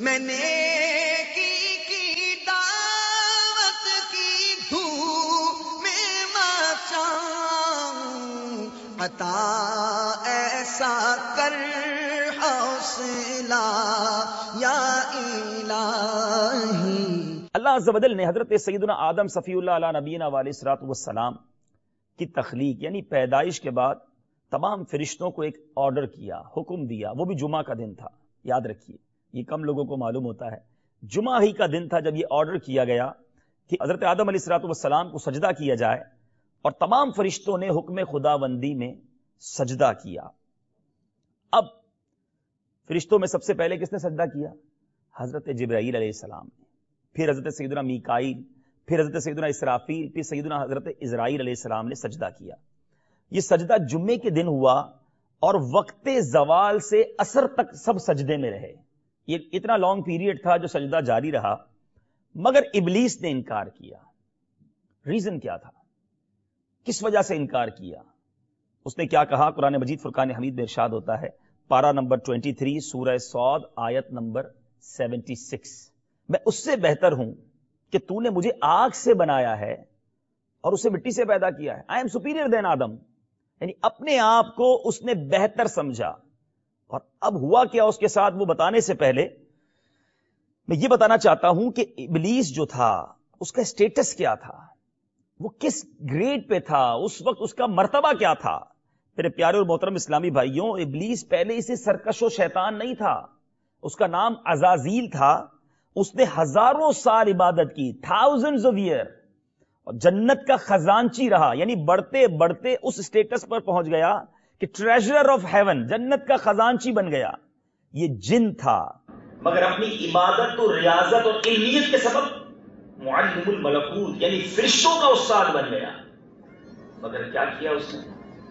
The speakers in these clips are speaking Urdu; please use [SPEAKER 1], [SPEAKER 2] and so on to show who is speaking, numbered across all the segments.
[SPEAKER 1] میں نیکی کی دعوت کی دھوم میں مچاؤں، عطا ایسا کر حوصلہ یا الہی۔
[SPEAKER 2] اللہ عز و جل نے حضرت سیدنا آدم صفی اللہ علیہ نبینا علیہ الصلوۃ والسلام کی تخلیق یعنی پیدائش کے بعد تمام فرشتوں کو ایک آرڈر کیا، حکم دیا، وہ بھی جمعہ کا دن تھا۔ یاد رکھیے، یہ کم لوگوں کو معلوم ہوتا ہے، جمعہ ہی کا دن تھا جب یہ آرڈر کیا گیا کہ حضرت آدم علیہ الصلوۃ والسلام کو سجدہ کیا جائے، اور تمام فرشتوں نے حکم خداوندی میں سجدہ کیا۔ اب فرشتوں میں سب سے پہلے کس نے سجدہ کیا؟ حضرت جبرائیل علیہ السلام نے، پھر حضرت سیدنا میکائیل، پھر حضرت سیدنا اسرافیل، پھر سیدنا حضرت عزرائیل علیہ السلام نے سجدہ کیا۔ یہ سجدہ جمعے کے دن ہوا اور وقت زوال سے عصر تک سب سجدے میں رہے۔ یہ اتنا لانگ پیریڈ تھا جو سجدہ جاری رہا، مگر ابلیس نے انکار کیا۔ ریزن کیا تھا؟ کس وجہ سے انکار کیا؟ اس نے کیا کہا؟ قرآن مجید فرقان حمید میں ارشاد ہوتا ہے، پارہ نمبر 23 سورہ صاد آیت نمبر 76، میں اس سے بہتر ہوں کہ تو نے مجھے آگ سے بنایا ہے اور اسے مٹی سے پیدا کیا ہے۔ آئی ایم سپیریئر دین آدم، یعنی اپنے آپ کو اس نے بہتر سمجھا۔ اور اب ہوا کیا اس کے ساتھ، وہ بتانے سے پہلے میں یہ بتانا چاہتا ہوں کہ ابلیس جو تھا اس کا اسٹیٹس کیا تھا، وہ کس گریڈ پہ تھا، اس وقت اس کا مرتبہ کیا تھا۔ میرے پیارے اور محترم اسلامی بھائیوں، ابلیس پہلے اسے سرکش و شیطان نہیں تھا، اس کا نام عزازیل تھا۔ اس نے ہزاروں سال عبادت کی، thousands of years، اور جنت کا خزانچی رہا، یعنی بڑھتے بڑھتے اس اسٹیٹس پر پہنچ گیا کہ ٹریجرر آف ہیون، جنت کا خزانچی بن گیا۔ یہ جن تھا، مگر اپنی عبادت و ریاضت اور علمیت کے سبب معلم الملکوت یعنی فرشتوں کا استاد بن گیا۔ مگر کیا کیا اس نے؟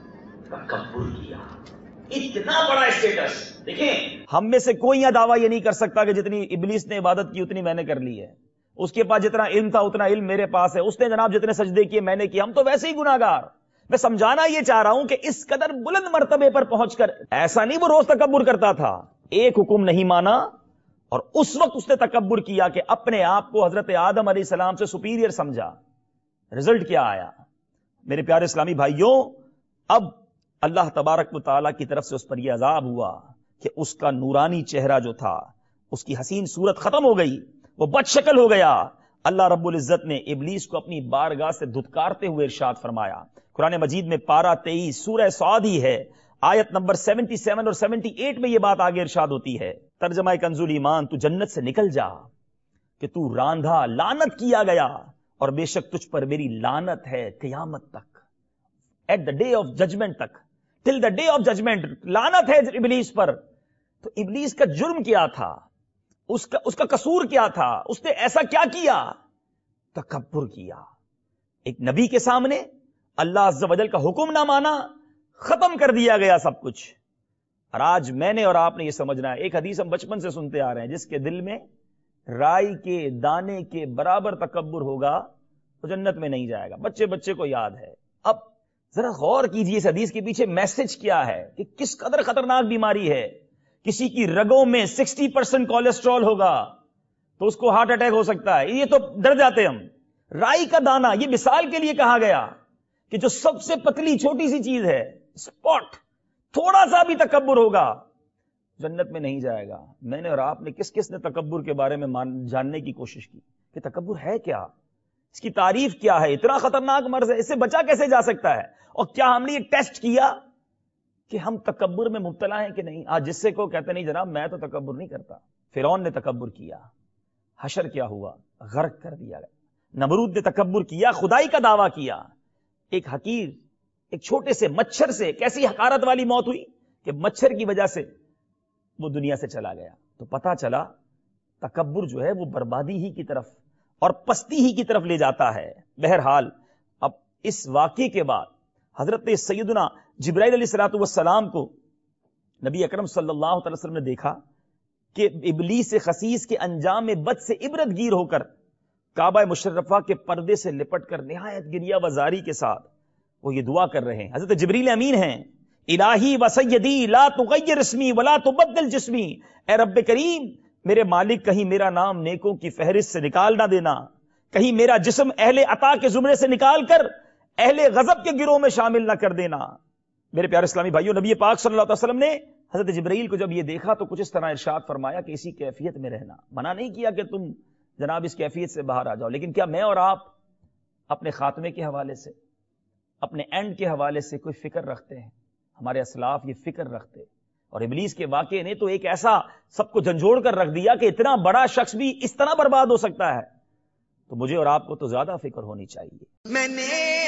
[SPEAKER 2] تکبر کیا۔ اتنا بڑا اسٹیٹس دیکھیں، ہم میں سے کوئی یہ دعویٰ یہ نہیں کر سکتا کہ جتنی ابلیس نے عبادت کی اتنی میں نے کر لی ہے، اس کے پاس جتنا علم تھا اتنا علم میرے پاس ہے، اس نے جناب جتنے سجدے کیے میں نے کیے، ہم تو ویسے ہی گناہگار۔ میں سمجھانا یہ چاہ رہا ہوں کہ اس قدر بلند مرتبے پر پہنچ کر ایسا نہیں وہ روز تکبر کرتا تھا، ایک حکم نہیں مانا اور اس وقت اس نے تکبر کیا کہ اپنے آپ کو حضرت آدم علیہ السلام سے سپیریئر سمجھا۔ رزلٹ کیا آیا میرے پیارے اسلامی بھائیوں؟ اب اللہ تبارک و تعالیٰ کی طرف سے اس پر یہ عذاب ہوا کہ اس کا نورانی چہرہ جو تھا، اس کی حسین صورت ختم ہو گئی، وہ بد شکل ہو گیا۔ اللہ رب العزت نے ابلیس کو اپنی بارگاہ سے دھتکارتے ہوئے ارشاد فرمایا، قرآن مجید میں پارہ 23 سورہ صاد ہی ہے، آیت نمبر 77 اور 78 میں یہ بات آگے ارشاد ہوتی ہے۔ ترجمہ کنز ایمان، تو جنت سے نکل جا کہ تو راندھا لعنت کیا گیا، اور بے شک تجھ پر میری لعنت ہے قیامت تک، at the day of judgement تک، till the day of judgement لعنت ہے ابلیس پر۔ تو ابلیس کا جرم کیا تھا؟ اس کا قصور کیا تھا؟ اس نے ایسا کیا کیا؟ تکبر کیا۔ ایک نبی کے سامنے اللہ عز و جل کا حکم نہ مانا، ختم کر دیا گیا سب کچھ۔ اور آج میں نے اور آپ نے یہ سمجھنا ہے، ایک حدیث ہم بچپن سے سنتے آ رہے ہیں، جس کے دل میں رائی کے دانے کے برابر تکبر ہوگا وہ جنت میں نہیں جائے گا۔ بچے بچے کو یاد ہے۔ اب ذرا غور کیجئے اس حدیث کے پیچھے میسج کیا ہے کہ کس قدر خطرناک بیماری ہے۔ کسی کی رگوں میں 60% کولیسٹرول ہوگا تو اس کو ہارٹ اٹیک ہو سکتا ہے، یہ تو ڈر جاتے ہم۔ رائی کا دانہ یہ مثال کے لیے کہا گیا کہ جو سب سے پتلی چھوٹی سی چیز ہے، اسپاٹ، تھوڑا سا بھی تکبر ہوگا جنت میں نہیں جائے گا۔ میں نے اور آپ نے کس نے تکبر کے بارے میں جاننے کی کوشش کی کہ تکبر ہے کیا، اس کی تعریف کیا ہے، اتنا خطرناک مرض ہے، اس سے بچا کیسے جا سکتا ہے؟ اور کیا ہم نے یہ ٹیسٹ کیا کہ ہم تکبر میں مبتلا ہیں کہ نہیں؟ آج جس سے کو کہتے نہیں جناب میں تو تکبر نہیں کرتا۔ فرعون نے تکبر کیا، حشر کیا ہوا؟ غرق کر دیا گیا۔ نمرود نے تکبر کیا، خدائی کا دعویٰ کیا۔ ایک حقیر، ایک چھوٹے سے مچھر سے کیسی حقارت والی موت ہوئی کہ مچھر کی وجہ سے وہ دنیا سے چلا گیا۔ تو پتا چلا تکبر جو ہے وہ بربادی ہی کی طرف اور پستی ہی کی طرف لے جاتا ہے۔ بہرحال اب اس واقعے کے بعد حضرت سیدنا جبرائیل علیہ الصلوۃ والسلام کو نبی اکرم صلی اللہ علیہ وسلم نے دیکھا کہ ابلیس خسیس کے انجام بد سے عبرت گیر ہو کر کعبہ مشرفہ کے پردے سے لپٹ کر نہایت گریہ وزاری کے ساتھ وہ یہ دعا کر رہے ہیں۔ حضرت جبریل امین ہیں، الہی و سیدی لا تغیر اسمی ولا تبدل جسمی، اے رب کریم میرے مالک کہیں میرا نام نیکوں کی فہرست سے نکال نہ دینا، کہیں میرا جسم اہل عطا کے زمرے سے نکال کر اہل غضب کے گروہ میں شامل نہ کر دینا۔ میرے پیارے اسلامی بھائیوں، نبی پاک صلی اللہ علیہ وسلم نے حضرت جبرائیل کو جب یہ دیکھا تو کچھ اس طرح ارشاد فرمایا کہ اسی کیفیت میں رہنا، منع نہیں کیا کہ تم جناب اس کیفیت سے باہر آ جاؤ، لیکن کیا میں اور آپ اپنے خاتمے کے حوالے سے، اپنے اینڈ کے حوالے سے کوئی فکر رکھتے ہیں؟ ہمارے اسلاف یہ فکر رکھتے، اور ابلیس کے واقعے نے تو ایک ایسا سب کو جھنجھوڑ کر رکھ دیا کہ اتنا بڑا شخص بھی اس طرح برباد ہو سکتا ہے، تو مجھے اور آپ کو تو زیادہ فکر ہونی چاہیے۔
[SPEAKER 1] میں نے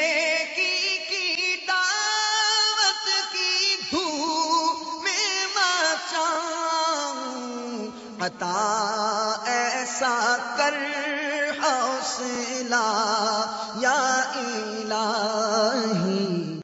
[SPEAKER 1] کی دعوت کی دھوم میں مچاؤں، عطا ایسا کر حوصلہ یا الہی